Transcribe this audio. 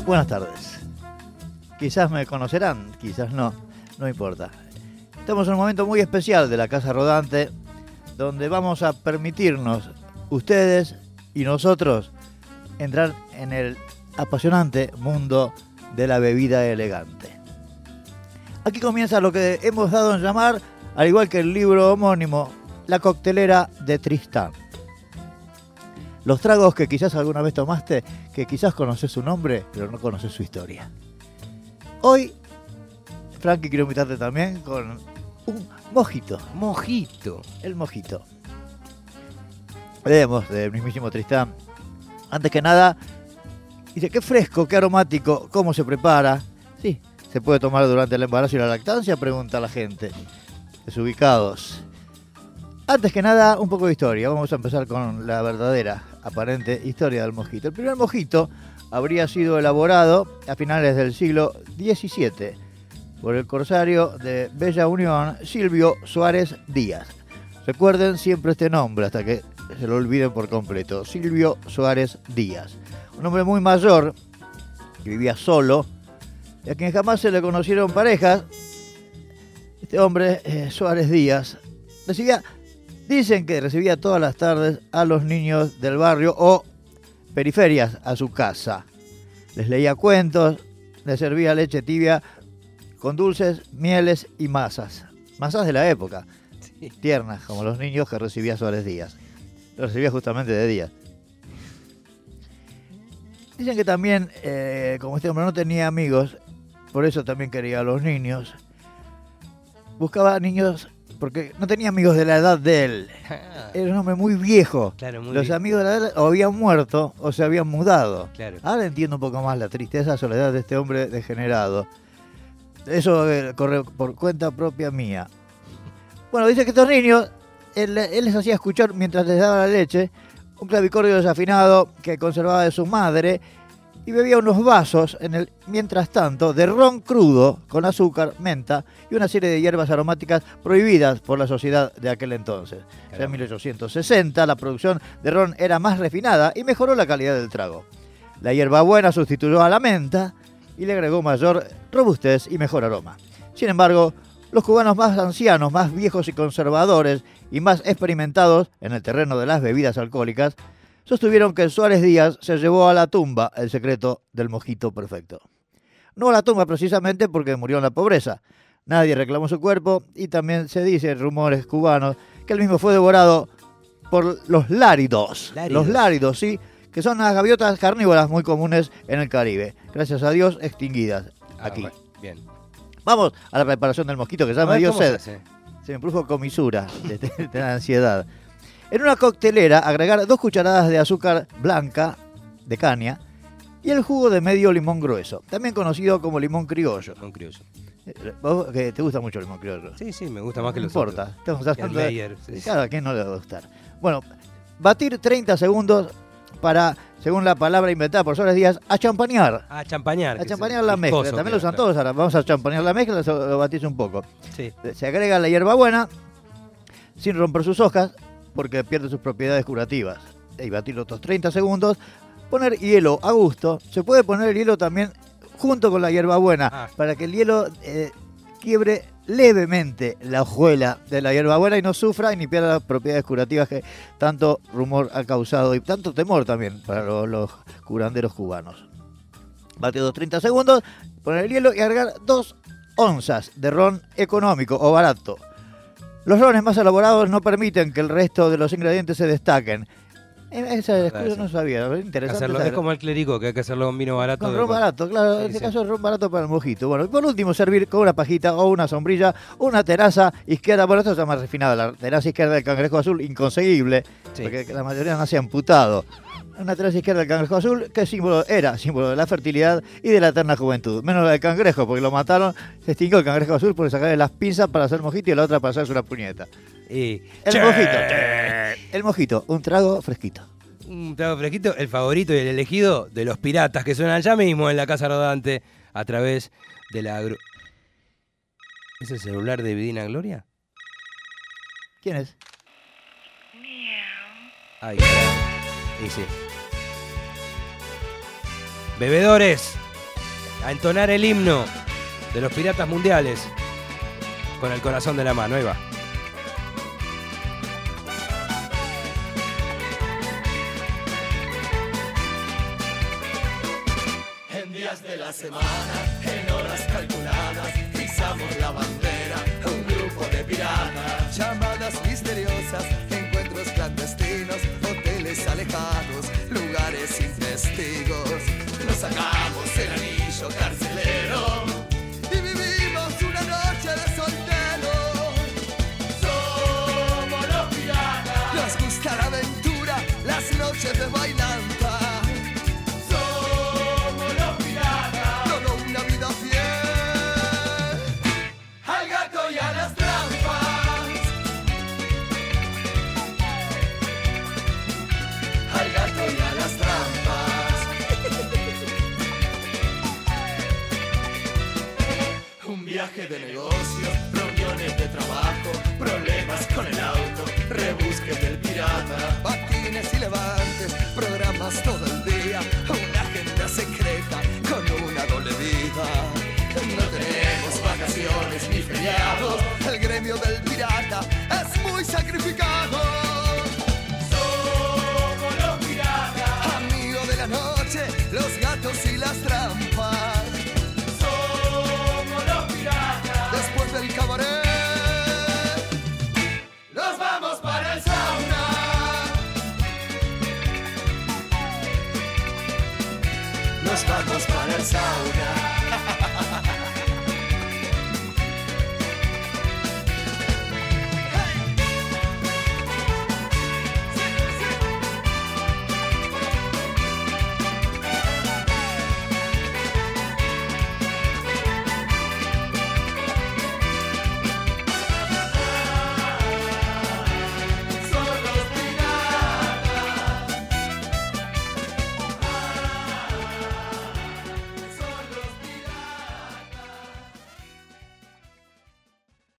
Buenas tardes. Quizás me conocerán, quizás no, no importa. Estamos en un momento muy especial de la Casa Rodante, donde vamos a permitirnos, ustedes y nosotros, entrar en el apasionante mundo de la bebida elegante. Aquí comienza lo que hemos dado en llamar, al igual que el libro homónimo, La coctelera de Tristán. Los tragos que quizás alguna vez tomaste, que quizás conoces su nombre, pero no conoces su historia. Hoy, Frankie, quiero invitarte también con un mojito. Mojito. El mojito. Leemos del mismísimo Tristán. Antes que nada, dice, qué fresco, qué aromático, cómo se prepara. Sí, se puede tomar durante el embarazo y la lactancia, pregunta la gente. Desubicados. Antes que nada, un poco de historia. Vamos a empezar con la verdadera, aparente historia del mojito. El primer mojito habría sido elaborado a finales del siglo XVII por el corsario de Bella Unión, Silvio Suárez Díaz. Recuerden siempre este nombre hasta que se lo olviden por completo. Silvio Suárez Díaz. Un hombre muy mayor que vivía solo y a quien jamás se le conocieron parejas. Este hombre, Suárez Díaz, dicen que recibía todas las tardes a los niños del barrio o periferias a su casa. Les leía cuentos, les servía leche tibia con dulces, mieles y masas. Masas de la época, sí, tiernas, como los niños que recibía Suárez Díaz. Los recibía justamente de día. Dicen que también, como este hombre no tenía amigos, por eso también quería a los niños, buscaba niños porque no tenía amigos de la edad de él. Era un hombre muy viejo. Claro, muy Los viejo. amigos de la edad o habían muerto o se habían mudado. Claro. Ahora entiendo un poco más la tristeza, soledad de este hombre degenerado. Eso corre por cuenta propia mía. Bueno, dice que estos niños, él les hacía escuchar mientras les daba la leche un clavicordio desafinado que conservaba de su madre y bebía unos vasos, mientras tanto, de ron crudo con azúcar, menta y una serie de hierbas aromáticas prohibidas por la sociedad de aquel entonces. Ya en 1860 la producción de ron era más refinada y mejoró la calidad del trago. La hierbabuena sustituyó a la menta y le agregó mayor robustez y mejor aroma. Sin embargo, los cubanos más ancianos, más viejos y conservadores y más experimentados en el terreno de las bebidas alcohólicas, sostuvieron que Suárez Díaz se llevó a la tumba el secreto del mojito perfecto. No a la tumba precisamente porque murió en la pobreza. Nadie reclamó su cuerpo y también se dice en rumores cubanos que el mismo fue devorado por los láridos. Los láridos, sí, que son las gaviotas carnívoras muy comunes en el Caribe. Gracias a Dios, extinguidas aquí. Bueno, bien. Vamos a la preparación del mojito, que ya me dio sed. Se me produjo comisura de la ansiedad. En una coctelera, agregar 2 cucharadas de azúcar blanca de caña y el jugo de medio limón grueso, también conocido como limón criollo. Limón criollo. ¿Vos que te gusta mucho el limón criollo? Sí, me gusta más que no los importa. otros. Estamos hablando el layer, sí. Claro, a quién no le va a gustar. Bueno, batir 30 segundos para, según la palabra inventada por Suárez Díaz, achampañar. A champañar. A champañar la mezcla. También lo usan todos ahora. Vamos a champañar la mezcla, lo batís un poco. Sí. Se agrega la hierbabuena sin romper sus hojas, porque pierde sus propiedades curativas. Y batir otros 30 segundos, poner hielo a gusto. Se puede poner el hielo también junto con la hierbabuena, para que el hielo quiebre levemente la hojuela de la hierbabuena y no sufra y ni pierda las propiedades curativas que tanto rumor ha causado y tanto temor también para los curanderos cubanos. Batidos 30 segundos, poner el hielo y agregar 2 onzas de ron económico o barato. Los rones más elaborados no permiten que el resto de los ingredientes se destaquen. Esa excusa no sabía, interesante. Es como el clérigo, que hay que hacerlo con vino barato. Con ron barato, claro, en este caso es ron barato para el mojito. Bueno, y por último servir con una pajita o una sombrilla, una teraza izquierda, bueno, esto está más refinado, la teraza izquierda del cangrejo azul, inconseguible, porque la mayoría nace amputado. Una teraza izquierda del cangrejo azul, que era símbolo de la fertilidad y de la eterna juventud. Menos la del cangrejo, porque lo mataron, se extinguió el cangrejo azul por sacarle las pinzas para hacer mojito y la otra para hacerse una puñeta. El mojito, un trago fresquito. Un trago fresquito, el favorito y el elegido de los piratas que suenan ya mismo en la Casa Rodante a través de la... ¿Es el celular de Vidina Gloria? ¿Quién es? Ay, claro. Sí. Bebedores, a entonar el himno de los piratas mundiales con el corazón de la mano. Ahí va. En días de la semana, en horas calculadas, izamos la bandera, un grupo de piratas. Llamadas misteriosas, encuentros clandestinos, hoteles alejados, lugares sin testigos. Nos sacamos el anillo carcelero y vivimos una noche de solteros. Somos los piratas. Nos gusta la aventura, las noches de bailanta. Somos los piratas. Todo una vida fiel al gato y a las trampas. Al gato y a las trampas. Un viaje de negocio, reuniones de trabajo, problemas con el auto, rebusques del pirata, patines y levantes, programas todo el día, una agenda secreta con una doble vida. No tenemos vacaciones ni feriados, el gremio del pirata es muy sacrificado. Somos los piratas, amigos de la noche, los gatos y las trampas. Somos los piratas, después del cabaret nos vamos para el sauna. Nos vamos para el sauna.